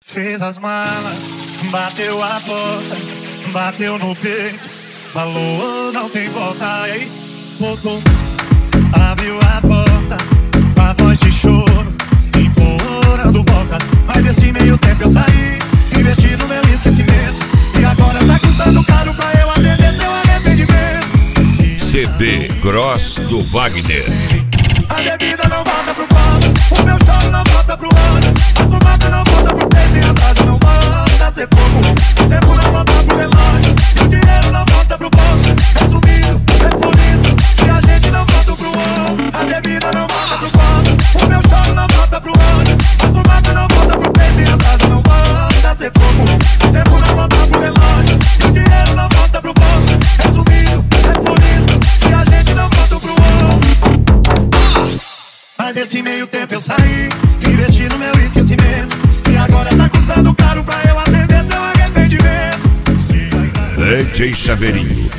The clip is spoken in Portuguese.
Fez as malas, bateu a porta, bateu no peito, falou não tem volta, e aí voltou. Abriu a porta com a voz de choro, implorando volta. Mas nesse meio tempo eu saí, investi no meu esquecimento, e agora tá custando caro pra eu atender seu arrependimento. CD Gross do Wagner. A bebida não volta pro copo, o meu choro não volta pro olho, a fumaça não volta pro peito e a brasa não volta a ser fogo. O tempo não volta pro relógio e o dinheiro não volta pro bolso. Resumindo, é por isso que a gente não volta pro outro. A bebida não volta pro copo, o meu choro não volta pro olho, a fumaça não volta pro peito e a brasa não volta a ser fogo. O tempo não volta pro relógio e o dinheiro não volta pro bolso. Resumindo, é por isso que a gente não volta pro outro. Mas nesse meio tempo eu saí, investi no meu esquecimento, e agora tá custando caro pra eu atender seu arrependimento. DJ Chaveirinho.